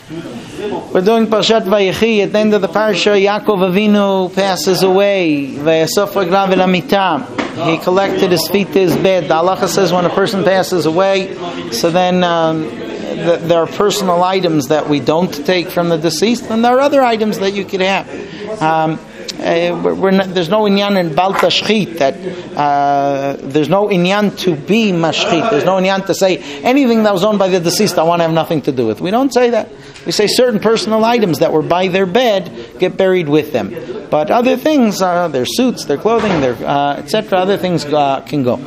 We're doing Parshat Vayechi. At the end of the parsha, Yaakov Avinu passes away. Vayasov raglav el hamita. He collected his feet to his bed. The halacha says when a person passes away, so then there are personal items that we don't take from the deceased, and there are other items that you could have. There's no inyan in Bal Tashchit, that there's no inyan to be mashchit. There's no inyan to say anything that was owned by the deceased I want to have nothing to do with. We don't say that. We say certain personal items that were by their bed get buried with them. But other things, their suits, their clothing, their etc., other things can go.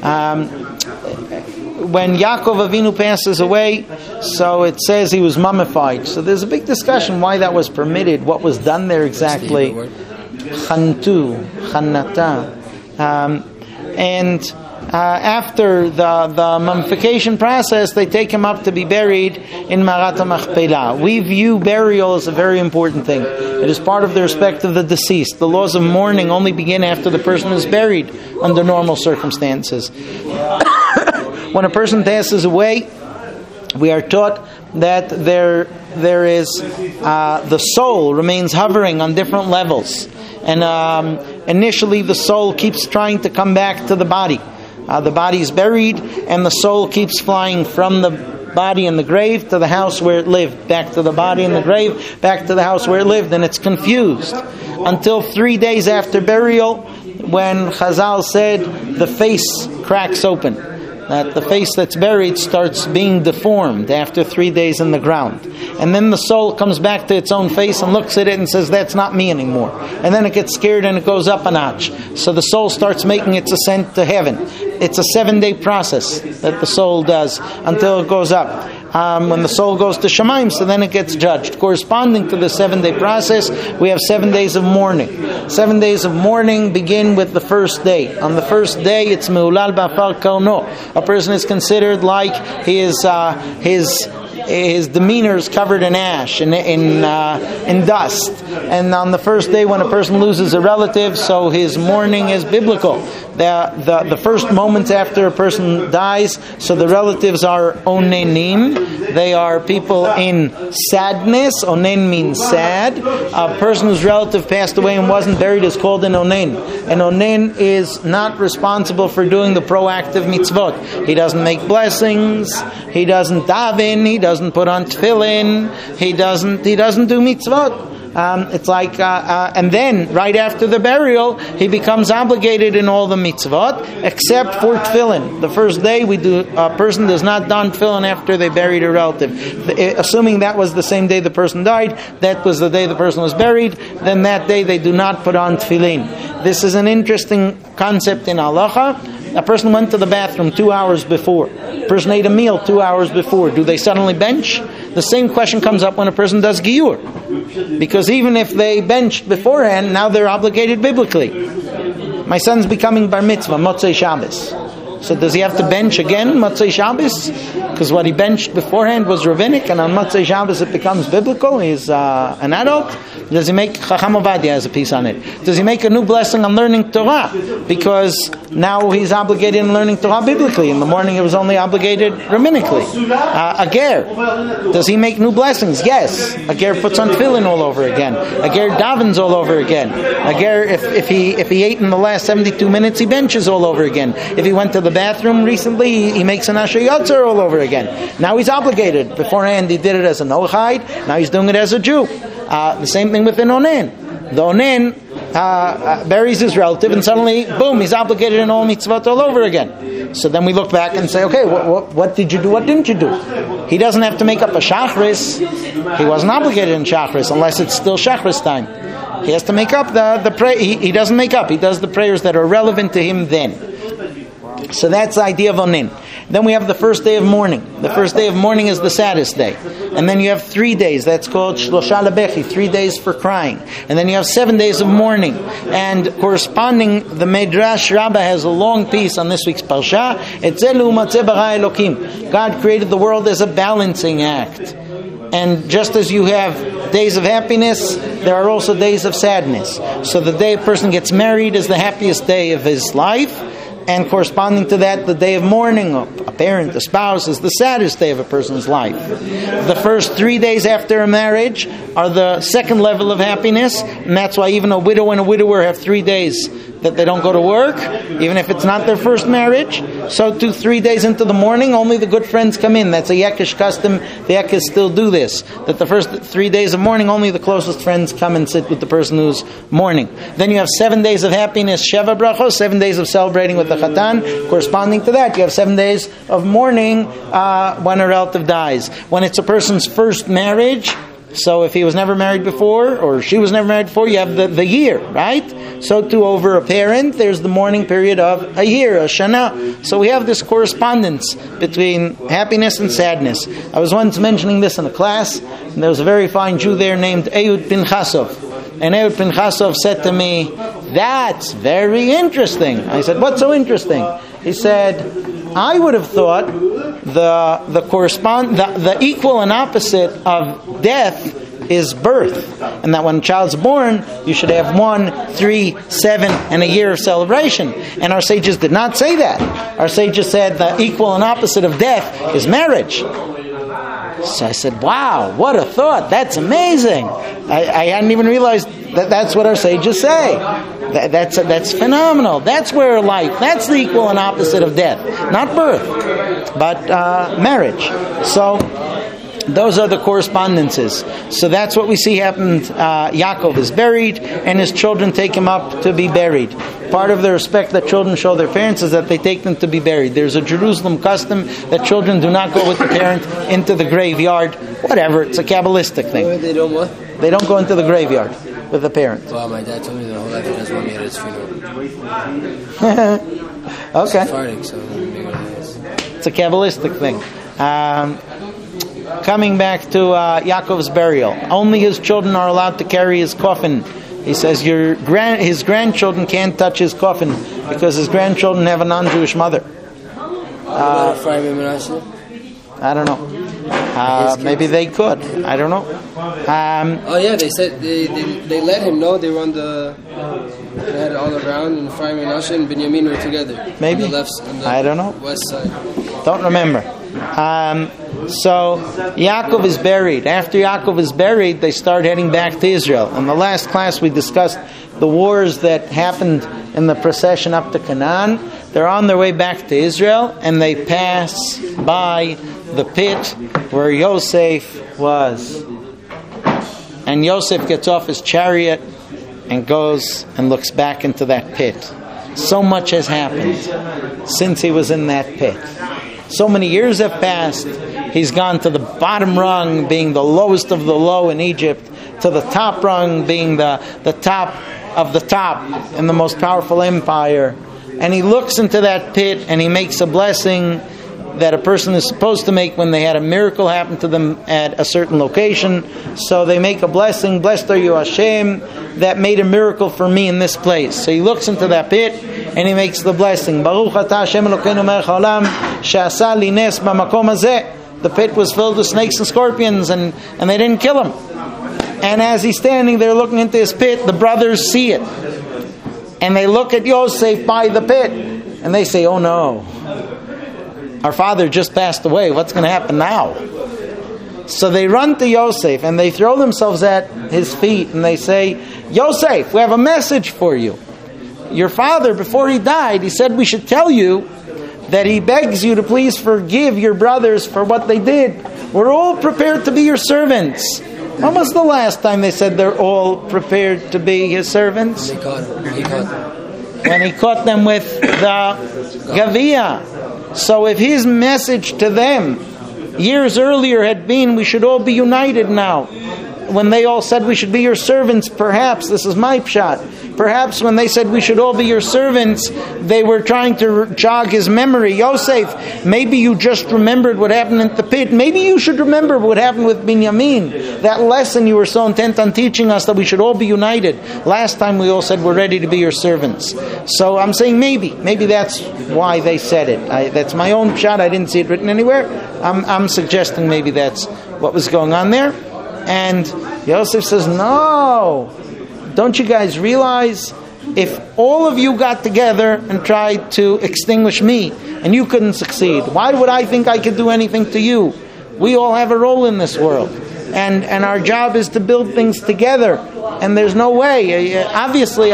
When Yaakov Avinu passes away, so it says he was mummified. So there's a big discussion why that was permitted, what was done there exactly. Chantu, Chanata. After the mummification process, they take him up to be buried in Marat HaMachpelah. We view burial as a very important thing. It is part of the respect of the deceased. The laws of mourning only begin after the person is buried under normal circumstances. When a person passes away, we are taught that there is the soul remains hovering on different levels, and initially the soul keeps trying to come back to the body. The body is buried, and the soul keeps flying from the body in the grave to the house where it lived, back to the body in the grave, back to the house where it lived, and it's confused until 3 days after burial, when Chazal said the face cracks open. That the face that's buried starts being deformed after 3 days in the ground. And then the soul comes back to its own face and looks at it and says, that's not me anymore. And then it gets scared and it goes up a notch. So the soul starts making its ascent to heaven. It's a 7-day process that the soul does until it goes up. When the soul goes to Shemaim, so then it gets judged. Corresponding to the 7-day process, we have 7 days of mourning. 7 days of mourning begin with the first day. On the first day, it's Meulal Ba'afar Kauno. A person is considered like his demeanor is covered in ash, in dust. And on the first day, when a person loses a relative, so his mourning is biblical. The first moments after a person dies, so the relatives are onenim. They are people in sadness. Onen means sad. A person whose relative passed away and wasn't buried is called an onen. An onen is not responsible for doing the proactive mitzvot. He doesn't make blessings. He doesn't daven. He doesn't put on tefillin. He doesn't do mitzvot. It's like, and then right after the burial, he becomes obligated in all the mitzvot except for tefillin. The first day a person does not don tefillin after they buried a relative. Assuming that was the same day the person died, that was the day the person was buried, then that day they do not put on tefillin. This is an interesting concept in halacha. A person went to the bathroom 2 hours before. A person ate a meal 2 hours before. Do they suddenly bench? The same question comes up when a person does giyur. Because even if they benched beforehand, now they're obligated biblically. My son's becoming bar mitzvah, Motzei Shabbos. So does he have to bench again, Motzei Shabbos? Because what he benched beforehand was rabbinic, and on Motzei Shabbos it becomes biblical. He's an adult. Does he make, Chacham Ovadia has a piece on it, does he make a new blessing on learning Torah? Because now he's obligated in learning Torah biblically. In the morning he was only obligated rabbinically. A ger, does he make new blessings? Yes. A ger puts on tefillin all over again. A ger davens all over again. A ger, if he ate in the last 72 minutes, he benches all over again. If he went to the bathroom recently, he makes an Asher Yotzer all over again. Now he's obligated. Beforehand he did it as a Noachide. Now he's doing it as a Jew. The same thing with an Onen. The Onen buries his relative, and suddenly, boom, he's obligated in all mitzvot all over again. So then we look back and say, okay, what did you do? What didn't you do? He doesn't have to make up a Shachris. He wasn't obligated in Shachris unless it's still Shachris time. He has to make up the prayer. He doesn't make up. He does the prayers that are relevant to him then. So that's the idea of Onin. Then we have the first day of mourning. The first day of mourning is the saddest day. And then you have 3 days. That's called Shlosha Lebechi, 3 days for crying. And then you have 7 days of mourning. And corresponding, the Midrash Rabbah has a long piece on this week's Parsha. Etzelu Matzeh Bara Elokim. God created the world as a balancing act. And just as you have days of happiness, there are also days of sadness. So the day a person gets married is the happiest day of his life. And corresponding to that, the day of mourning, a parent, a spouse, is the saddest day of a person's life. The first 3 days after a marriage are the second level of happiness, and that's why even a widow and a widower have 3 days that they don't go to work, even if it's not their first marriage. So 3 days into the mourning, only the good friends come in. That's a Yekish custom. The Yekish still do this. That the first 3 days of mourning, only the closest friends come and sit with the person who's mourning. Then you have 7 days of happiness, Sheva Brachos, 7 days of celebrating with the Chatan. Corresponding to that, you have 7 days of mourning when a relative dies. When it's a person's first marriage, so if he was never married before, or she was never married before, you have the year, right? So too over a parent, there's the mourning period of a year, a shana. So we have this correspondence between happiness and sadness. I was once mentioning this in a class, and there was a very fine Jew there named Ehud Pinchasov. And Ehud Pinchasov said to me, "That's very interesting." I said, "What's so interesting?" He said, "I would have thought the equal and opposite of death is birth, and that when a child's born, you should have 1, 3, 7, and a year of celebration." And our sages did not say that. Our sages said the equal and opposite of death is marriage. So I said, "Wow, what a thought! That's amazing! I hadn't even realized that that's what our sages say. That's phenomenal. That's where life. That's the equal and opposite of death, not birth, but marriage." So those are the correspondences. So that's what we see happened. Yaakov is buried, and his children take him up to be buried. Part of the respect that children show their parents is that they take them to be buried. There's a Jerusalem custom that children do not go with the parent into the graveyard. Whatever, it's a Kabbalistic thing. They don't what? They don't go into the graveyard with the parent. Well, my dad told me their whole life he doesn't want me at his funeral. Okay. It's farting, so maybe it is. It's a Kabbalistic thing. Coming back to Yaakov's burial, only his children are allowed to carry his coffin. He says his grandchildren can't touch his coffin because his grandchildren have a non-Jewish mother. I don't know. Maybe they could. I don't know. They said they let him know they were on the. They had it all around, and Ephraim and Menashe and Binyamin were together. Maybe. On the I don't know. West side. Don't remember. So Yaakov is buried. After Yaakov is buried, they start heading back to Israel. In the last class, we discussed the wars that happened in the procession up to Canaan. They're on their way back to Israel, and they pass by the pit where Yosef was. And Yosef gets off his chariot and goes and looks back into that pit. So much has happened since he was in that pit. So many years have passed. He's gone to the bottom rung, being the lowest of the low in Egypt, to the top rung, being the top of the top in the most powerful empire. And he looks into that pit and he makes a blessing that a person is supposed to make when they had a miracle happen to them at a certain location. So they make a blessing, "Blessed are you Hashem, that made a miracle for me in this place." So he looks into that pit and he makes the blessing. Baruch atah Hashem Elokeinu melech haolam she'asa li nes b'makom hazeh. The pit was filled with snakes and scorpions, and they didn't kill him. And as he's standing there looking into his pit, the brothers see it. And they look at Yosef by the pit, and they say, "Oh no, our father just passed away. What's going to happen now?" So they run to Yosef and they throw themselves at his feet and they say, "Yosef, we have a message for you. Your father, before he died, he said we should tell you that he begs you to please forgive your brothers for what they did. We're all prepared to be your servants." When was the last time they said they're all prepared to be his servants? He caught them. When he caught them with the Gavia. So if his message to them years earlier had been, "We should all be united now," when they all said, "We should be your servants," perhaps, this is my pshat, perhaps when they said, "We should all be your servants," they were trying to jog his memory. "Yosef, maybe you just remembered what happened in the pit. Maybe you should remember what happened with Binyamin. That lesson you were so intent on teaching us that we should all be united. Last time we all said we're ready to be your servants." So I'm saying maybe that's why they said it. That's my own pshat. I didn't see it written anywhere. I'm suggesting maybe that's what was going on there. And Yosef says, "No, don't you guys realize if all of you got together and tried to extinguish me, and you couldn't succeed, why would I think I could do anything to you? We all have a role in this world. And our job is to build things together. And there's no way. Obviously,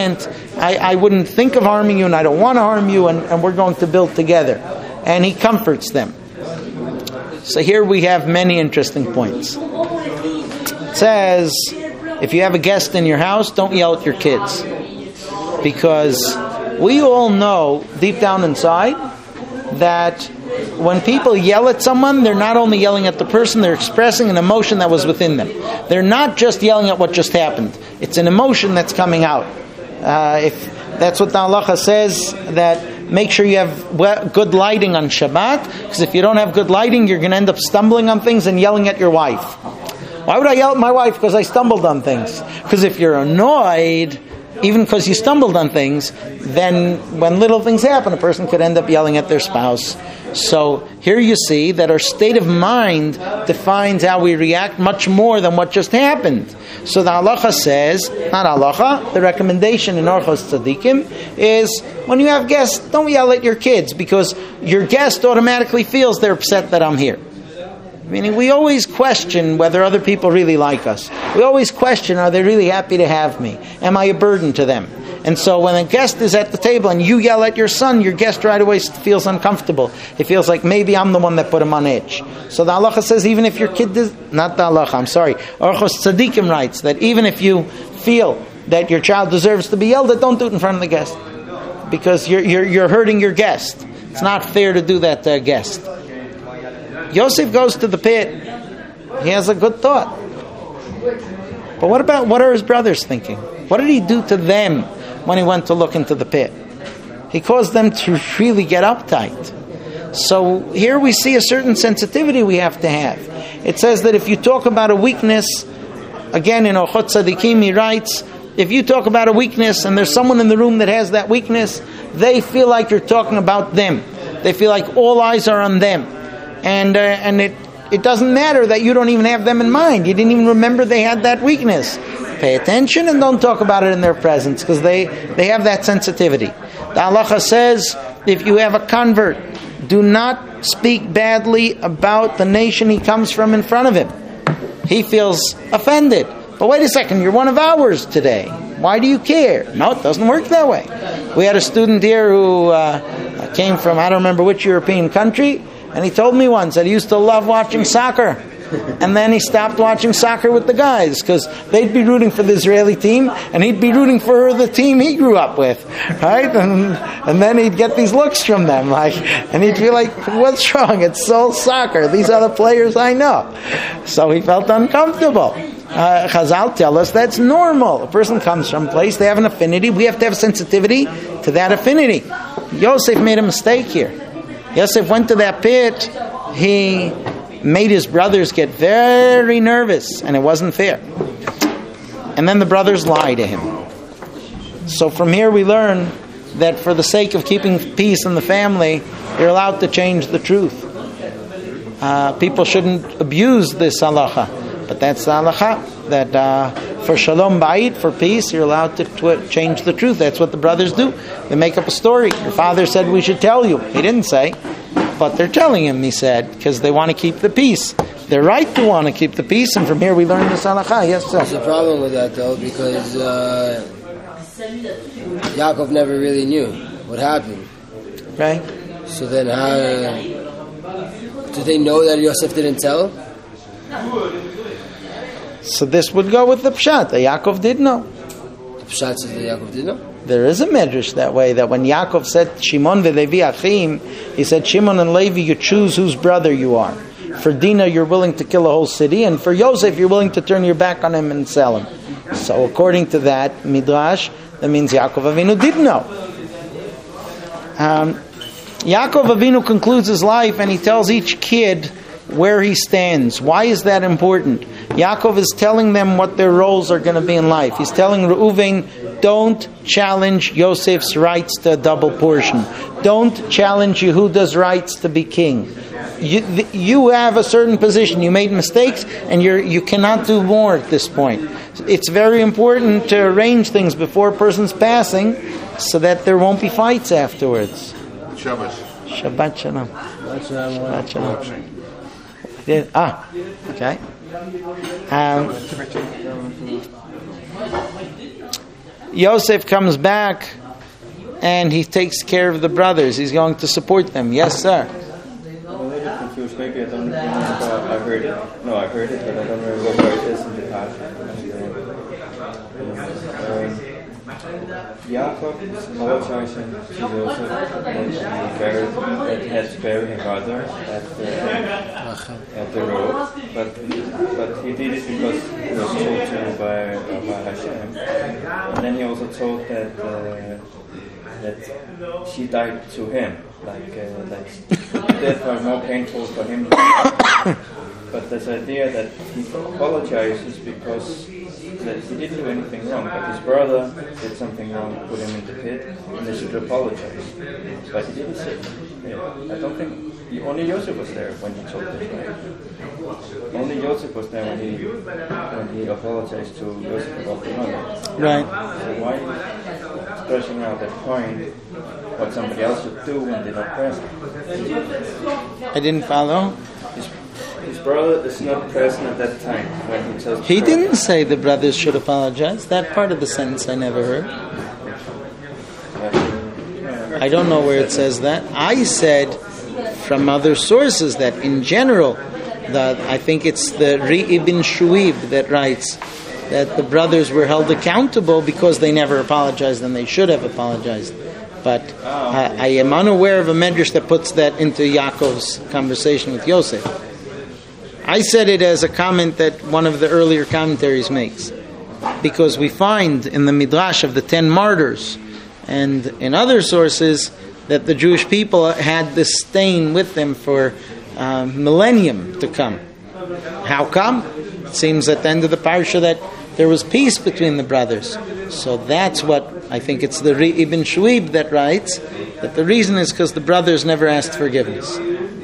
I wouldn't think of harming you, and I don't want to harm you, and we're going to build together. And he comforts them. So here we have many interesting points. It says, if you have a guest in your house, don't yell at your kids. Because we all know, deep down inside, that when people yell at someone, they're not only yelling at the person, they're expressing an emotion that was within them. They're not just yelling at what just happened. It's an emotion that's coming out. If that's what the halacha says, that make sure you have good lighting on Shabbat, because if you don't have good lighting, you're going to end up stumbling on things and yelling at your wife. Why would I yell at my wife? Because I stumbled on things. Because if you're annoyed, even because you stumbled on things, then when little things happen, a person could end up yelling at their spouse. So here you see that our state of mind defines how we react much more than what just happened. So the halacha says, not halacha, the recommendation in Orchos Tzadikim is, when you have guests, don't yell at your kids, because your guest automatically feels they're upset that I'm here. Meaning, we always question whether other people really like us. We always question, are they really happy to have me? Am I a burden to them? And so when a guest is at the table and you yell at your son, your guest right away feels uncomfortable. He feels like maybe I'm the one that put him on edge. So the halacha says, even if your kid does, not the halacha, I'm sorry, Orchos Tzadikim writes that even if you feel that your child deserves to be yelled at, don't do it in front of the guest. Because you're hurting your guest. It's not fair to do that to a guest. Yosef goes to the pit. He has a good thought. But what are his brothers thinking? What did he do to them when he went to look into the pit? He caused them to really get uptight. So here we see a certain sensitivity we have to have. It says that if you talk about a weakness, again in Orchos Tzadikim he writes, if you talk about a weakness and there's someone in the room that has that weakness, they feel like you're talking about them. They feel like all eyes are on them. And it doesn't matter that you don't even have them in mind. You didn't even remember they had that weakness. Pay attention and don't talk about it in their presence, because they have that sensitivity. The halacha says, if you have a convert, do not speak badly about the nation he comes from in front of him. He feels offended. But wait a second, you're one of ours today. Why do you care? No, it doesn't work that way. We had a student here who came from, I don't remember which European country, and he told me once that he used to love watching soccer. And then he stopped watching soccer with the guys, because they'd be rooting for the Israeli team, and he'd be rooting for the team he grew up with, right? And then he'd get these looks from them, and he'd feel like, what's wrong? It's Seoul soccer. These are the players I know. So he felt uncomfortable. Chazal tell us that's normal. A person comes from a place, they have an affinity. We have to have sensitivity to that affinity. Yosef made a mistake here. Yosef went to that pit. He made his brothers get very nervous, and it wasn't fair. And then the brothers lied to him. So from here we learn that for the sake of keeping peace in the family, you're allowed to change the truth. People shouldn't abuse this halacha, but that's the halacha, that for shalom bayit, for peace, you're allowed to change the truth. That's what the brothers do. They make up a story. Your father said we should tell you. He didn't say. But they're telling him, he said, because they want to keep the peace. They're right to want to keep the peace, and from here we learn this halakha. Yes, sir. There's a problem with that, though, because Yaakov never really knew what happened. Right. So then how... do they know that Yosef didn't tell? So this would go with the pshat. The Yaakov did know. The pshat says that Yaakov did know? There is a medrash that way, that when Yaakov said Shimon v'Levi achim, he said, Shimon and Levi, you choose whose brother you are. For Dinah, you're willing to kill a whole city, and for Yosef, you're willing to turn your back on him and sell him. So according to that midrash, that means Yaakov Avinu did know. Yaakov Avinu concludes his life, and he tells each kid where he stands. Why is that important? Yaakov is telling them what their roles are going to be in life. He's telling Reuven, don't challenge Yosef's rights to a double portion. Don't challenge Yehuda's rights to be king. You have a certain position. You made mistakes, and you cannot do more at this point. It's very important to arrange things before a person's passing, so that there won't be fights afterwards. Shabbos. Shabbat shalom. Shabbat shalom. Okay. Yosef comes back, and he takes care of the brothers. He's going to support them. Yes, sir. I'm a little confused. Maybe I don't remember. I heard it, but I don't remember where it is in the past. Yaakov is apologizing to Joseph that he had to bury his brother at the road, but he did it because he was told to by Hashem, and then he also told that she died to him, like death was more painful for him. But this idea that he apologizes because that he didn't do anything wrong, but his brother did something wrong, put him in the pit, and they should apologize. But he didn't say. I don't think only Joseph was there when he told this, right? Only Joseph was there when he apologized to Joseph about the money. Right. So why stressing out that point what somebody else should do when they're not present? I didn't follow. His brother is not present at that time when he tells. He didn't say the brothers should apologize. That part of the sentence I never heard. I don't know where it says that. I said from other sources that in general, that I think it's the Ibn Shuib that writes that the brothers were held accountable because they never apologized and they should have apologized. But I am unaware of a medrash that puts that into Yaakov's conversation with Yosef. I said it as a comment that one of the earlier commentaries makes, because we find in the Midrash of the 10 martyrs and in other sources that the Jewish people had this stain with them for millennium to come. How come? It seems at the end of the parsha that there was peace between the brothers. So that's what, I think it's the Ibn Shuib that writes, that the reason is because the brothers never asked forgiveness.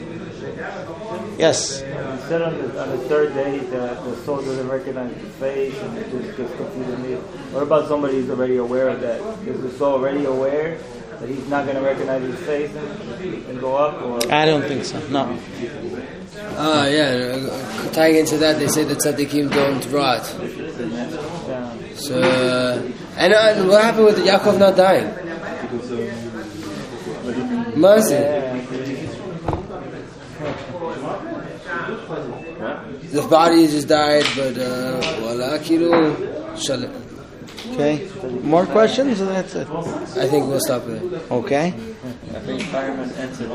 Yes? Said on the third day that the soul doesn't recognize the face and it just gets confused. What about somebody who's already aware of that? Is the soul already aware that he's not going to recognize his face and go up? Or? I don't think so, no. Tying into that, they say that tzaddikim don't rot. So, and what happened with Yaakov not dying? Mercy. The body just died, but Okay. More questions? Or that's it? I think we'll stop there. Okay. I think fireman answered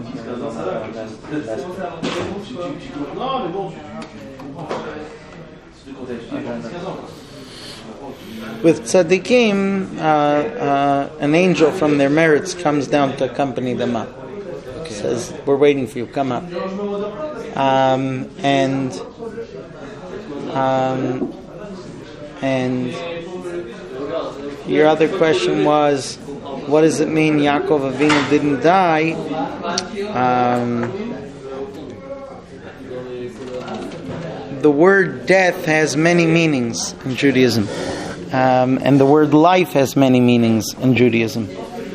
With tzaddikim, an angel from their merits comes down to accompany them up. Okay. Says, "We're waiting for you. Come up." And your other question was, what does it mean Yaakov Avinu didn't die? The word death has many meanings in Judaism. And the word life has many meanings in Judaism.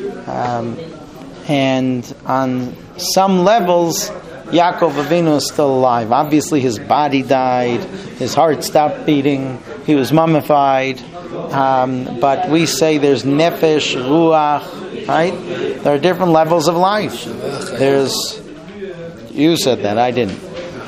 And on some levels, Yaakov Avinu is still alive. Obviously his body died, his heart stopped beating, he was mummified, but we say there's nefesh, ruach, right? There are different levels of life. You said that, I didn't.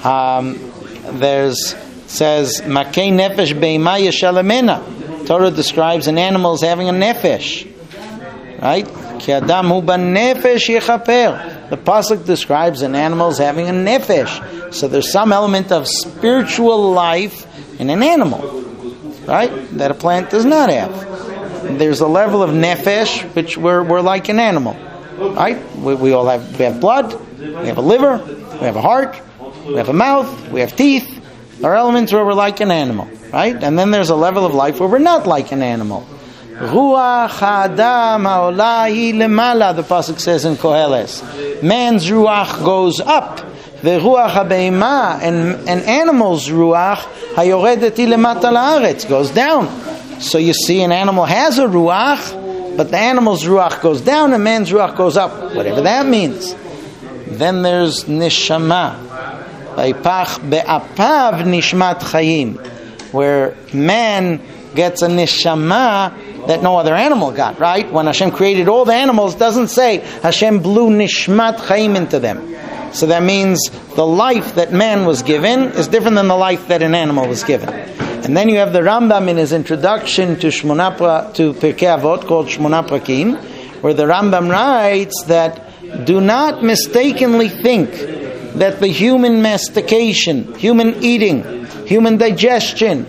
Says, Makei nefesh be'ima yeshalamena. Torah describes an animal as having a nefesh, right? Ki adam hu b'nefesh yechaper. The pasuk describes an animal as having a nefesh. So there's some element of spiritual life in an animal, right? That a plant does not have. There's a level of nefesh which we're like an animal, right? We all have blood, we have a liver, we have a heart, We have a mouth, we have teeth. There are elements where we're like an animal, right? And then there's a level of life where we're not like an animal. Ruach ha'adam ha'olahi lemala, the pasuk says in Koheles. Man's ruach goes up. The ruach ha'beima, and animal's ruach hayoredeti lemata la'aretz, goes down. So you see, an animal has a ruach, but the animal's ruach goes down and man's ruach goes up, whatever that means. Then there's neshama, vaypach be'apav nishmat chayim, where man gets a neshama that no other animal got, right? When Hashem created all the animals, it doesn't say Hashem blew nishmat chayim into them. So that means the life that man was given is different than the life that an animal was given. And then you have the Rambam in his introduction to Pirkei Avot, called Shmona Prakim, where the Rambam writes that do not mistakenly think that the human mastication, human eating, human digestion,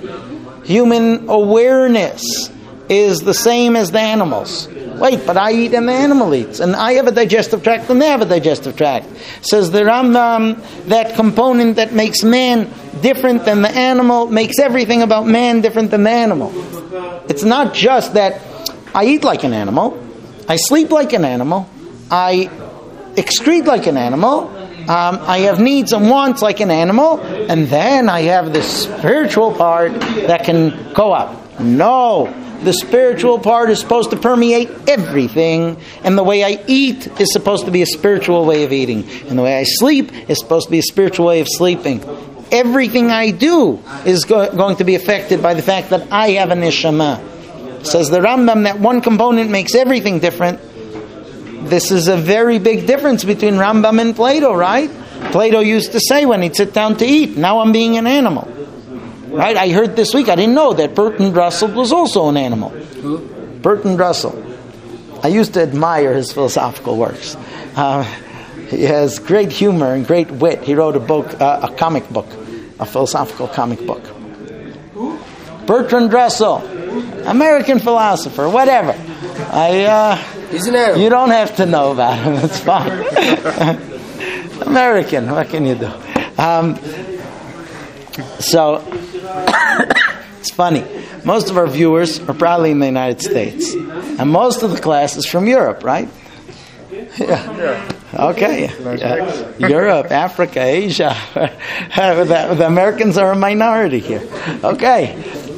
human awareness is the same as the animals. Wait, but I eat and the animal eats, and I have a digestive tract and they have a digestive tract. Says the Rambam, that component that makes man different than the animal makes everything about man different than the animal. It's not just that I eat like an animal, I sleep like an animal, I excrete like an animal, I have needs and wants like an animal, and then I have this spiritual part that can go up. No. The spiritual part is supposed to permeate everything, and the way I eat is supposed to be a spiritual way of eating, and the way I sleep is supposed to be a spiritual way of sleeping. Everything I do is going to be affected by the fact that I have a neshama. Says the Rambam that one component makes everything different. This is a very big difference between Rambam and Plato, right? Plato used to say when he'd sit down to eat, now I'm being an animal. Right? I heard this week, I didn't know that Bertrand Russell was also an animal. Who? Bertrand Russell. I used to admire his philosophical works. He has great humor and great wit. He wrote a book, a comic book, a philosophical comic book. Who? Bertrand Russell, American philosopher, whatever. He's an animal. You don't have to know about him. It's fine. American. What can you do? So, it's funny. Most of our viewers are probably in the United States. And most of the class is from Europe, right? Yeah. Okay. Europe, Africa, Asia. The Americans are a minority here. Okay.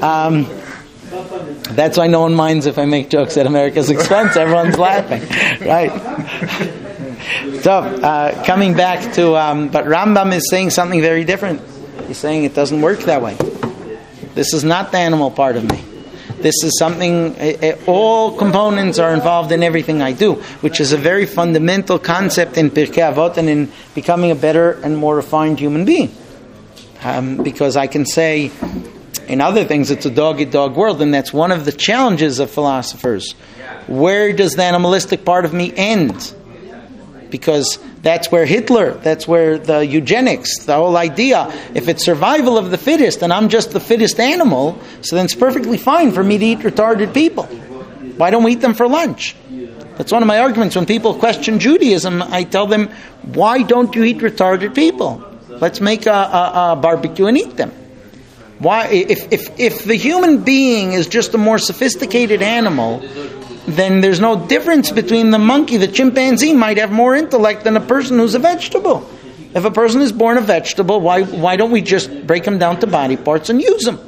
That's why no one minds if I make jokes at America's expense. Everyone's laughing. Right? So, coming back to... but Rambam is saying something very different. He's saying it doesn't work that way. This is not the animal part of me. This is something, all components are involved in everything I do, which is a very fundamental concept in Pirkei Avot and in becoming a better and more refined human being. Because I can say, in other things, it's a dog-eat-dog world, and that's one of the challenges of philosophers. Where does the animalistic part of me end? Because that's where Hitler, that's where the eugenics, the whole idea, if it's survival of the fittest and I'm just the fittest animal, so then it's perfectly fine for me to eat retarded people. Why don't we eat them for lunch? That's one of my arguments. When people question Judaism, I tell them, why don't you eat retarded people? Let's make a barbecue and eat them. Why? If the human being is just a more sophisticated animal, then there's no difference between the monkey. The chimpanzee might have more intellect than a person who's a vegetable. If a person is born a vegetable, why don't we just break them down to body parts and use them?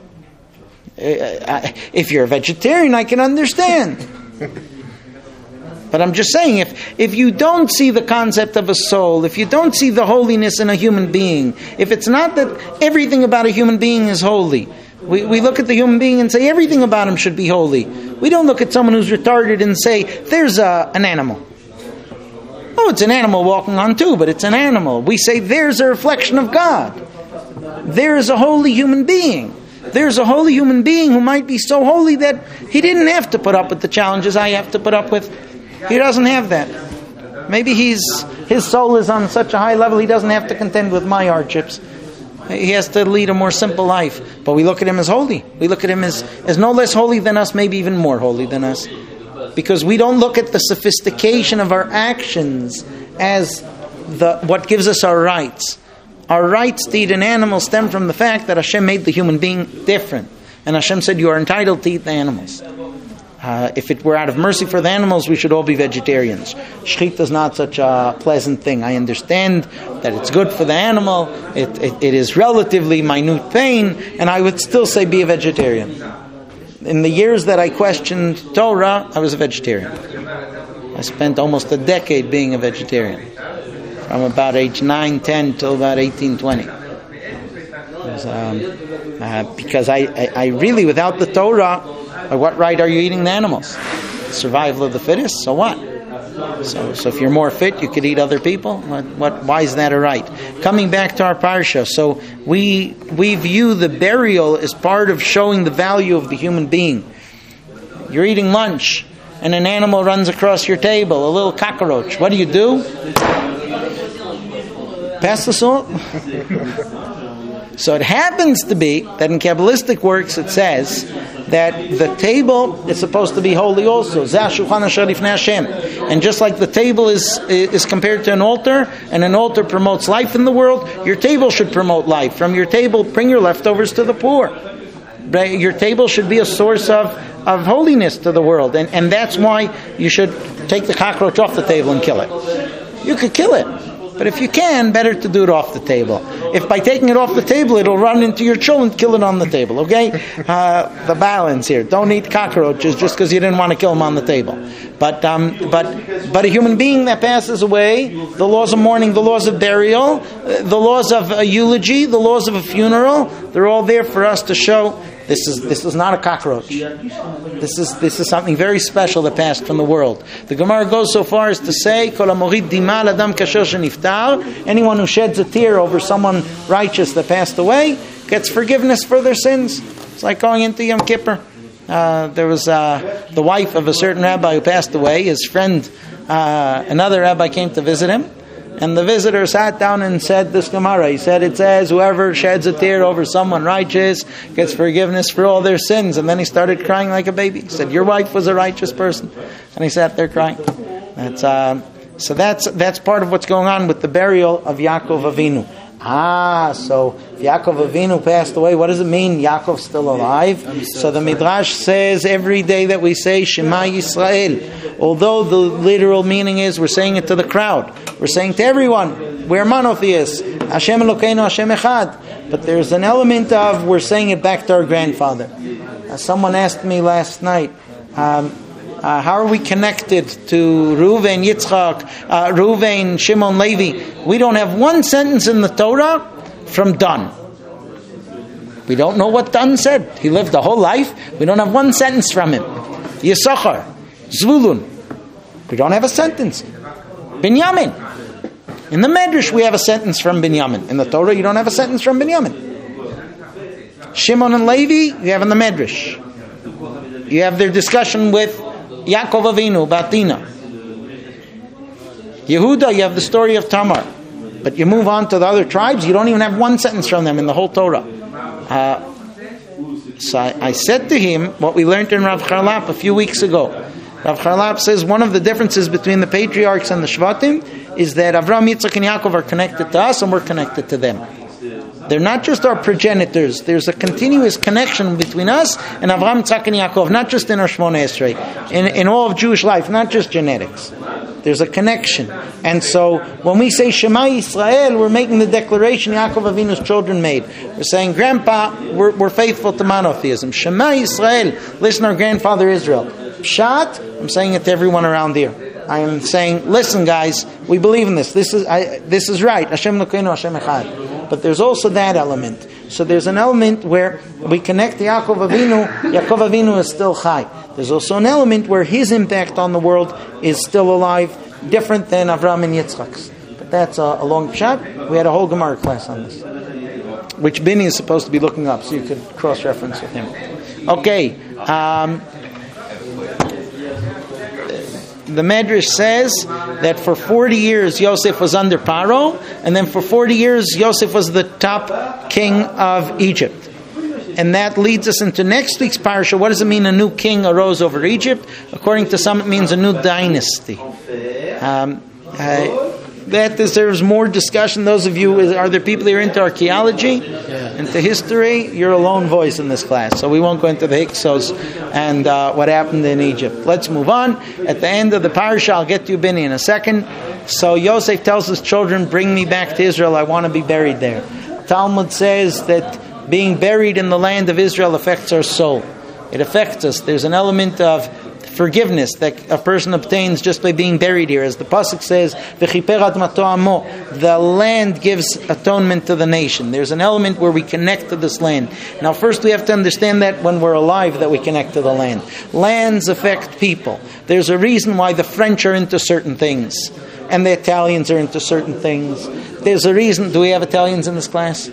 If you're a vegetarian, I can understand. But I'm just saying, if you don't see the concept of a soul, if you don't see the holiness in a human being, if it's not that everything about a human being is holy, we look at the human being and say everything about him should be holy. We don't look at someone who's retarded and say, there's an animal. Oh, it's an animal walking on two, but it's an animal. We say, there's a reflection of God. There's a holy human being. There's a holy human being who might be so holy that he didn't have to put up with the challenges I have to put up with. He doesn't have that. Maybe his soul is on such a high level he doesn't have to contend with my hardships. He has to lead a more simple life. But we look at him as holy. We look at him as no less holy than us, maybe even more holy than us. Because we don't look at the sophistication of our actions as what gives us our rights. our rights to eat an animal stem from the fact that Hashem made the human being different. And Hashem said, you are entitled to eat the animals. If it were out of mercy for the animals, we should all be vegetarians. Shechita is not such a pleasant thing. I understand that it's good for the animal. It is relatively minute pain, and I would still say be a vegetarian. In the years that I questioned Torah, I was a vegetarian. I spent almost a decade being a vegetarian, from about age 9, 10 till about 18, 20. Because I really, without the Torah, by what right are you eating the animals? Survival of the fittest? So what? So if you're more fit, you could eat other people? Why is that a right? Coming back to our parsha, so we view the burial as part of showing the value of the human being. You're eating lunch, and an animal runs across your table, a little cockroach. What do? Pass the salt? So it happens to be that in Kabbalistic works it says that the table is supposed to be holy also. And just like the table is compared to an altar, and an altar promotes life in the world, your table should promote life. From your table, bring your leftovers to the poor. Your table should be a source of holiness to the world. And that's why you should take the cockroach off the table and kill it. You could kill it. But if you can, better to do it off the table. If by taking it off the table, it'll run into your children, kill it on the table, okay? The balance here. Don't eat cockroaches just because you didn't want to kill them on the table. But a human being that passes away, the laws of mourning, the laws of burial, the laws of a eulogy, the laws of a funeral, they're all there for us to show this is not a cockroach. This is something very special that passed from the world. The Gemara goes so far as to say, anyone who sheds a tear over someone righteous that passed away gets forgiveness for their sins. It's like going into Yom Kippur. There was the wife of a certain rabbi who passed away. His friend, another rabbi, came to visit him. And the visitor sat down and said this Gemara. He said, it says, whoever sheds a tear over someone righteous gets forgiveness for all their sins. And then he started crying like a baby. He said, your wife was a righteous person. And he sat there crying. That's part of what's going on with the burial of Yaakov Avinu. So Yaakov Avinu passed away. What does it mean Yaakov's still alive? So the Midrash says every day that we say Shema Yisrael, although the literal meaning is we're saying it to the crowd, we're saying to everyone, we're monotheists, Hashem Elokeinu Hashem Echad, but there's an element of we're saying it back to our grandfather. Someone asked me last night, how are we connected to Reuven, Yitzchak, Reuven, Shimon, Levi? We don't have one sentence in the Torah from Dan. We don't know what Dan said. He lived a whole life. We don't have one sentence from him. Yisachar, Zvulun. We don't have a sentence. Binyamin. In the Medrash we have a sentence from Binyamin. In the Torah you don't have a sentence from Binyamin. Shimon and Levi you have in the Medrash. You have their discussion with Yaakov Avinu about Dinah. Yehuda, you have the story of Tamar. But you move on to the other tribes, you don't even have one sentence from them in the whole Torah. So I said to him what we learned in Rav Charlap a few weeks ago. Rav Charlap says one of the differences between the patriarchs and the Shvatim is that Avraham, Yitzchak, and Yaakov are connected to us and we're connected to them. They're not just our progenitors. There's a continuous connection between us and Avraham, Yitzchak, and Yaakov, not just in our Shmoneh Esrei, in all of Jewish life, not just genetics. There's a connection. And so when we say Shema Yisrael, we're making the declaration Yaakov Avinu's children made. We're saying, Grandpa, we're faithful to monotheism. Shema Yisrael, listen to our grandfather Israel. Pshat, I'm saying it to everyone around here. I am saying, listen guys, we believe in this. This is right. Hashem Elokeinu Hashem Echad. But there's also that element. So there's an element where we connect Yaakov Avinu. Yaakov Avinu is still chai. There's also an element where his impact on the world is still alive, different than Avraham and Yitzchak's. But that's a long shot. We had a whole Gemara class on this, which Bini is supposed to be looking up, so you could cross-reference with him. Okay. The Medrash says that for 40 years Yosef was under Paro, and then for 40 years Yosef was the top king of Egypt. And that leads us into next week's parasha. What does it mean a new king arose over Egypt? According to some it means a new dynasty. that deserves more discussion. Those of you, are there people who are into archaeology, into history? You're a lone voice in this class, so we won't go into the Hyksos and what happened in Egypt. Let's move on. At the end of the parasha, I'll get to you, Benny, in a second. So Yosef tells his children, bring me back to Israel. I want to be buried there. Talmud says that being buried in the land of Israel affects our soul. It affects us. There's an element of forgiveness that a person obtains just by being buried here. As the pasuk says, the land gives atonement to the nation. There's an element where we connect to this land. Now first we have to understand that when we're alive that we connect to the land. Lands affect people. There's a reason why the French are into certain things and the Italians are into certain things. There's a reason. Do we have Italians in this class?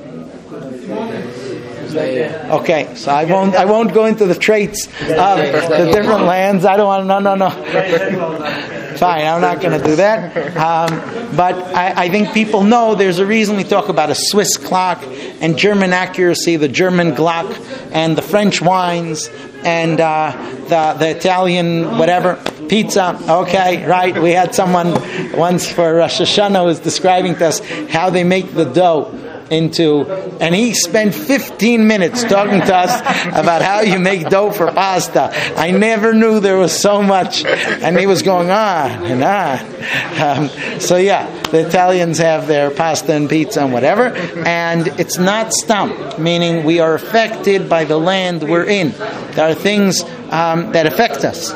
Okay, so I won't go into the traits of the different lands. I don't want to. No. Fine, I'm not going to do that. But I think people know there's a reason we talk about a Swiss clock and German accuracy, the German Glock, and the French wines, and the Italian whatever pizza. Okay, right. We had someone once for Rosh Hashanah who was describing to us how they make the dough and he spent 15 minutes talking to us about how you make dough for pasta. I never knew there was so much, and he was going on and on. So the Italians have their pasta and pizza and whatever, and it's not stumped, meaning we are affected by the land we're in. There are things that affect us,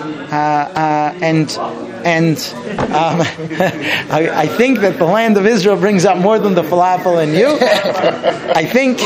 I think that the land of Israel brings out more than the falafel in you. I think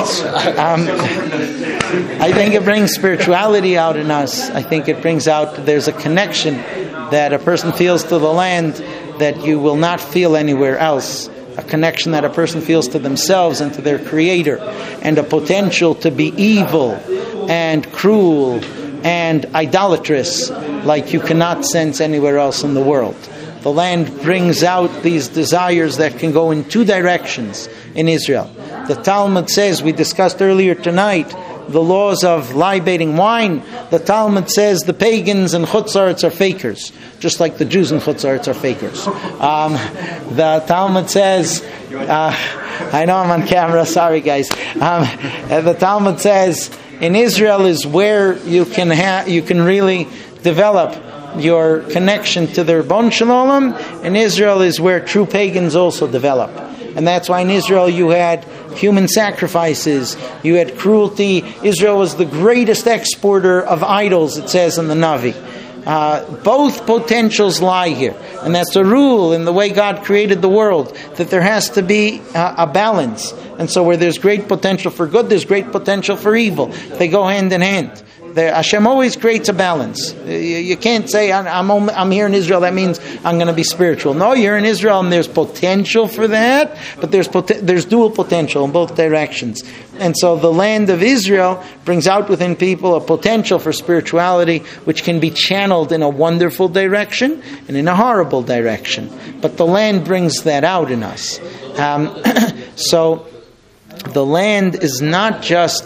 it brings spirituality out in us. I think it brings out, there's a connection that a person feels to the land that you will not feel anywhere else. A connection that a person feels to themselves and to their Creator, and a potential to be evil and cruel and idolatrous like you cannot sense anywhere else in the world. The land brings out these desires that can go in two directions in Israel. The Talmud says, we discussed earlier tonight, the laws of libating wine. The Talmud says the pagans in Chutz La'aretz are fakers, just like the Jews in Chutz La'aretz are fakers. The Talmud says, I know I'm on camera, sorry guys. The Talmud says, in Israel is where you can really develop your connection to the Ribbon Shalom. In Israel is where true pagans also develop. And that's why in Israel you had human sacrifices, you had cruelty. Israel was the greatest exporter of idols, it says in the Navi. Both potentials lie here. And that's a rule in the way God created the world, that there has to be a balance. And so where there's great potential for good, there's great potential for evil. They go hand in hand. Hashem always creates a balance. You can't say, I'm here in Israel, that means I'm going to be spiritual. No, you're in Israel and there's potential for that, but there's dual potential in both directions. And so the land of Israel brings out within people a potential for spirituality which can be channeled in a wonderful direction and in a horrible direction. But the land brings that out in us. So the land is not just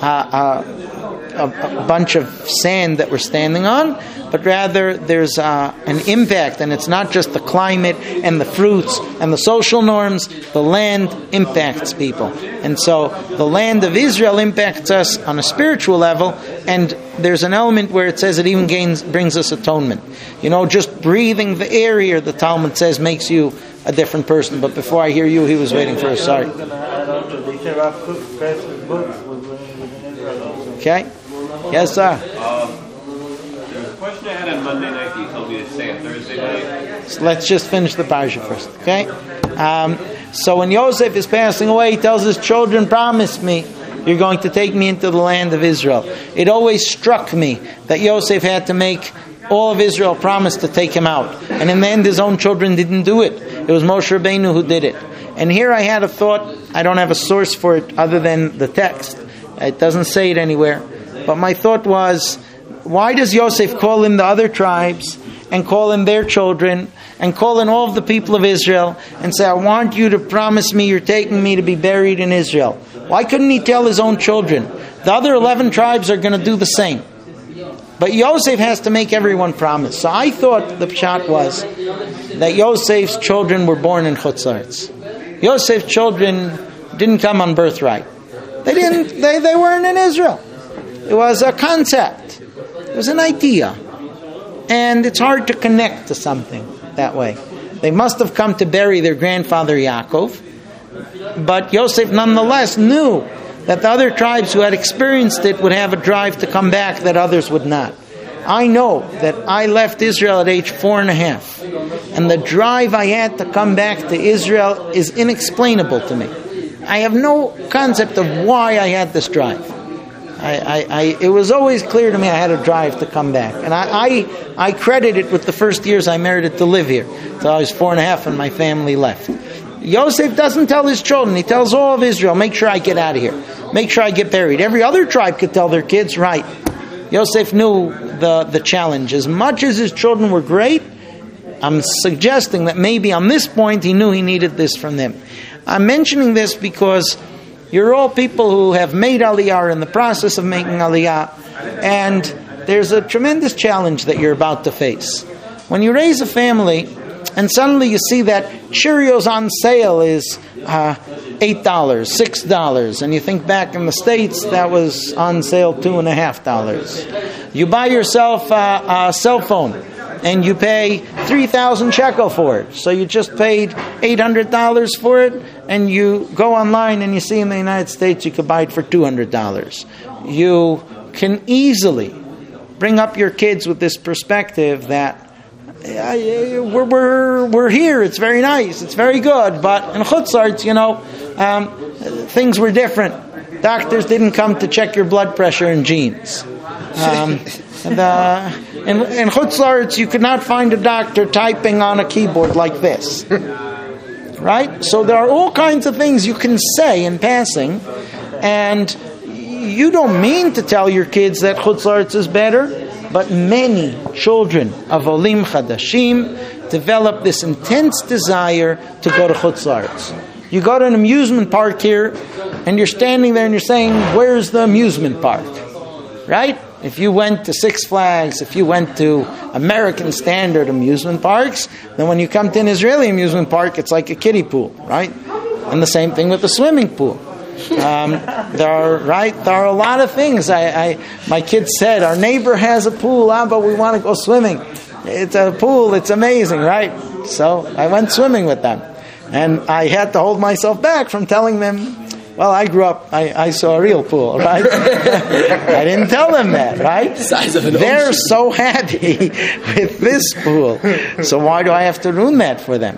a bunch of sand that we're standing on, but rather there's an impact, and it's not just the climate and the fruits and the social norms. The land impacts people, and so the land of Israel impacts us on a spiritual level, and there's an element where it says it even brings us atonement. Just breathing the air here, the Talmud says, makes you a different person. But before I hear you, he was waiting for us. Sorry. Okay. Yes, sir. The question I had on Monday night, you told me to say on Thursday night. So let's just finish the parasha first, okay? So when Yosef is passing away, he tells his children, promise me you're going to take me into the land of Israel. It always struck me that Yosef had to make all of Israel promise to take him out. And in the end, his own children didn't do it. It was Moshe Rabbeinu who did it. And here I had a thought. I don't have a source for it other than the text. It doesn't say it anywhere. But my thought was, why does Yosef call in the other tribes and call in their children and call in all of the people of Israel and say, I want you to promise me you're taking me to be buried in Israel? Why couldn't he tell his own children? The other 11 tribes are going to do the same. But Yosef has to make everyone promise. So I thought the pshat was that Yosef's children were born in Chutz La'aretz. Yosef's children didn't come on birthright. They weren't in Israel. It was a concept. It was an idea. And it's hard to connect to something that way. They must have come to bury their grandfather Yaakov. But Yosef nonetheless knew that the other tribes who had experienced it would have a drive to come back that others would not. I know that I left Israel at age 4.5. And the drive I had to come back to Israel is inexplainable to me. I have no concept of why I had this drive. It was always clear to me I had a drive to come back. And I credit it with the first years I merited to live here. So I was 4.5 and my family left. Yosef doesn't tell his children. He tells all of Israel, make sure I get out of here. Make sure I get buried. Every other tribe could tell their kids, right. Yosef knew the challenge. As much as his children were great, I'm suggesting that maybe on this point he knew he needed this from them. I'm mentioning this because you're all people who have made Aliyah or in the process of making Aliyah, and there's a tremendous challenge that you're about to face. When you raise a family, and suddenly you see that Cheerios on sale is $8, $6, and you think back in the States that was on sale $2.50. You buy yourself a cell phone, and you pay 3,000 shekel for it. So you just paid $800 for it, and you go online and you see in the United States you could buy it for $200. You can easily bring up your kids with this perspective that we're here, it's very nice, it's very good, but in Chutz La'aretz, things were different. Doctors didn't come to check your blood pressure in jeans. In Chutz La'aretz, you could not find a doctor typing on a keyboard like this. Right? So there are all kinds of things you can say in passing, and you don't mean to tell your kids that Chutz La'aretz is better, but many children of Olim Chadashim develop this intense desire to go to Chutz La'aretz. You go to an amusement park here, and you're standing there and you're saying, where's the amusement park? Right? If you went to Six Flags, if you went to American standard amusement parks, then when you come to an Israeli amusement park, it's like a kiddie pool, right? And the same thing with the swimming pool. There are a lot of things. My kids said, our neighbor has a pool, but we want to go swimming. It's a pool, it's amazing, right? So I went swimming with them. And I had to hold myself back from telling them, well, I grew up, I saw a real pool, right? I didn't tell them that, right? They're so happy with this pool. So why do I have to ruin that for them?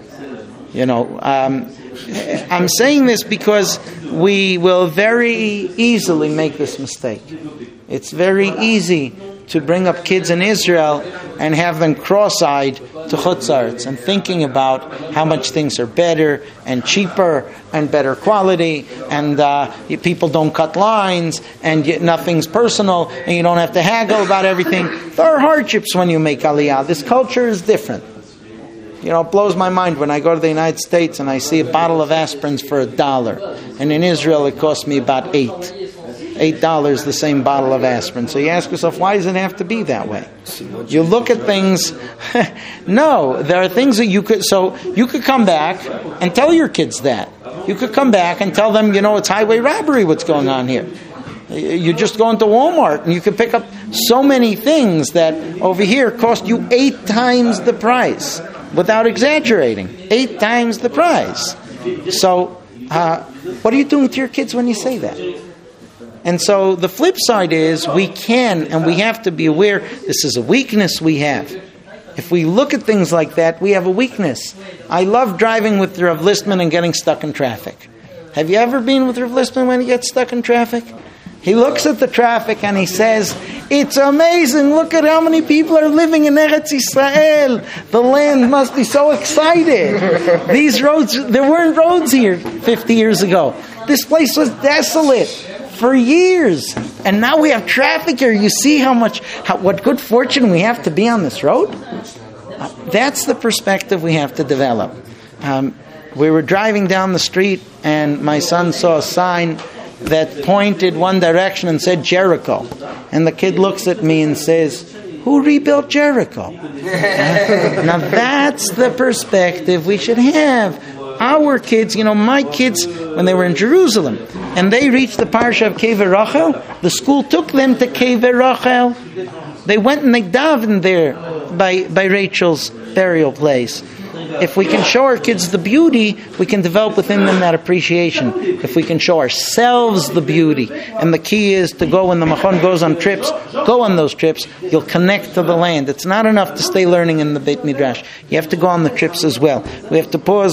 I'm saying this because we will very easily make this mistake. It's very easy to bring up kids in Israel and have them cross-eyed to Chutz La'aretz and thinking about how much things are better and cheaper and better quality, and people don't cut lines, and nothing's personal, and you don't have to haggle about everything. There are hardships when you make Aliyah. This culture is different. It blows my mind when I go to the United States and I see a bottle of aspirins for $1. And in Israel it costs me about $8, the same bottle of aspirin. So you ask yourself, why does it have to be that way? You look at things. No, there are things that you could come back and tell your kids that. You could come back and tell them, it's highway robbery what's going on here. You just go into Walmart and you can pick up so many things that over here cost you 8 times the price. Without exaggerating, 8 times the price. So, what are you doing to your kids when you say that? And so the flip side is we can and we have to be aware this is a weakness we have. If we look at things like that, we have a weakness. I love driving with Rav Listman and getting stuck in traffic. Have you ever been with Rav Listman when he gets stuck in traffic? He looks at the traffic and he says, it's amazing, look at how many people are living in Eretz Yisrael. The land must be so excited. These roads, there weren't roads here 50 years ago. This place was desolate for years. And now we have traffic here. You see what good fortune we have to be on this road? That's the perspective we have to develop. We were driving down the street and my son saw a sign that pointed one direction and said Jericho. And the kid looks at me and says, who rebuilt Jericho? Now that's the perspective we should have. Our kids, my kids, when they were in Jerusalem, and they reached the parsha of Kever Rachel, the school took them to Kever Rachel. They went and they davened there by Rachel's burial place. If we can show our kids the beauty, we can develop within them that appreciation. If we can show ourselves the beauty, and the key is to go when the Machon goes on trips, go on those trips, you'll connect to the land. It's not enough to stay learning in the Beit Midrash. You have to go on the trips as well. We have to pause.